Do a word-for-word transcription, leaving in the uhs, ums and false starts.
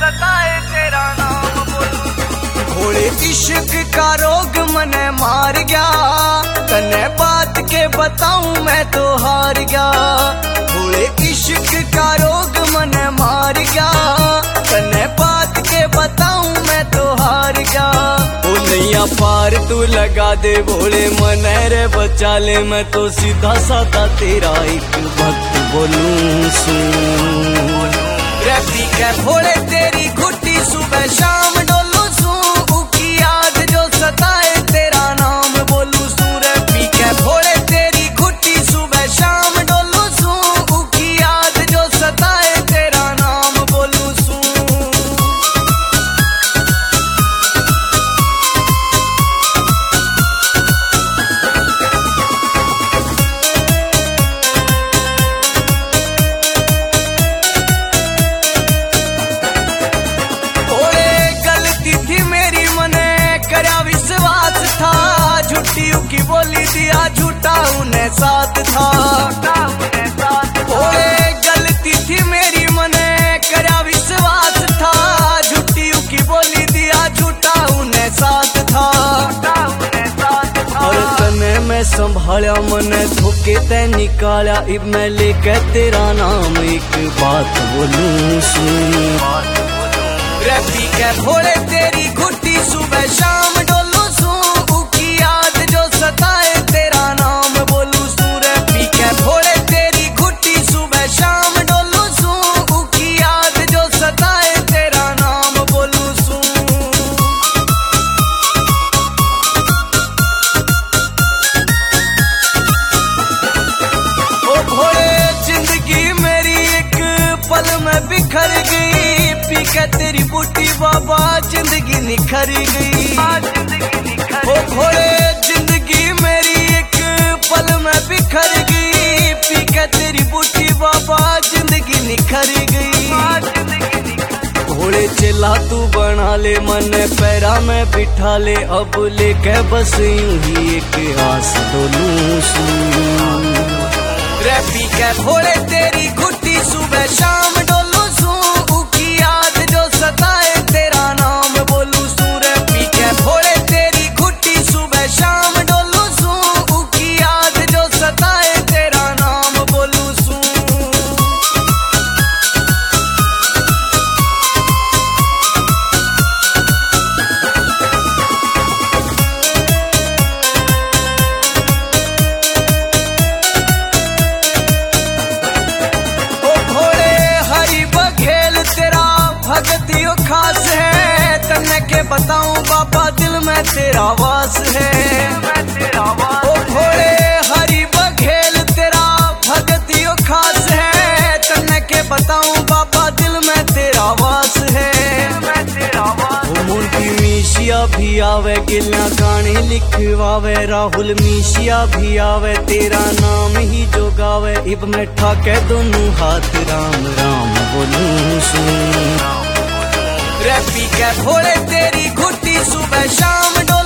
सताए तेरा नाम बोलूं। घोड़े इश्क का रोग मने मार गया, तने बात के बताऊं मैं तो हार गया। घोड़े इश्क का रोग मने मार गया, तने बात के बताऊं मैं तो हार गया। ओ नैया पार तू लगा दे भोले मने रे बचा ले, मैं तो सीधा साधा तेरा एक भक्त बोलूं सुन। रैपी के भोले तेरी घुट्टी सुबह शाम डोलू सू, उकी याद जो सताए तेरा नाम बोलू सू। रैपी के भोले तेरी घुट्टी सुबह शाम डोलू सू, उकी याद जो सताए तेरा नाम बोलू सू। की बोली दिया झूठा उन्हें साथ था, ओए गलती थी मेरी मने करा विश्वास था। झूठी की बोली दिया झूठा उन्हें साथ था, और तने मैं संभाला मने धोखे ते निकाला। इब मैं लेके तेरा नाम एक बात बोलूं सुन। रैपी के भोले तेरी घुट्टी सुबह शाम डोलू सू, उकी याद जो सताए तेरा नाम बोलू सू। रैपी के भोले तेरी घुट्टी सुबह शाम डोलू सू, उकी याद जो सताए तेरा नाम बोलू सू। ओ भोले जिंदगी मेरी एक पल में बिखर गई, पी के तेरी बूटी बाबा जिंदगी निखर गई। ओ भोले जिंदगी मेरी एक पल में बिखर गई, पी के तेरी बूटी बाबा जिंदगी निखर गई। भोले चला तू बना ले मन पैरा में बिठा ले, अब लेके बस यूं ही एक आस डोलूं सू। रैपी के भोले तेरी घुट्टी सुबह शाम डोलू सू, उकी याद जो सताए तेरा नाम बोलू सू। रैपी के भोले तेरी घुट्टी सुबह शाम डोलू सू, उकी याद जो सताए तेरा नाम बोलू सू। भगतियों खास है, तन्ने के बताऊं बाबा दिल में तेरा वास है। ओ भोले हरि बघेल तेरा भगतियों खास है, तन्ने के बताऊं बाबा दिल में तेरा वास है। ओ मुंडी मीशिया भी आवे गिला गाने लिखवावे, राहुल मीशिया भी आवे तेरा नाम ही जो गावे। इब मैं ठाके दोनों हाथ राम राम बोलूं सुन। रैपी के भोले तेरी घुट्टी सुबह शाम डो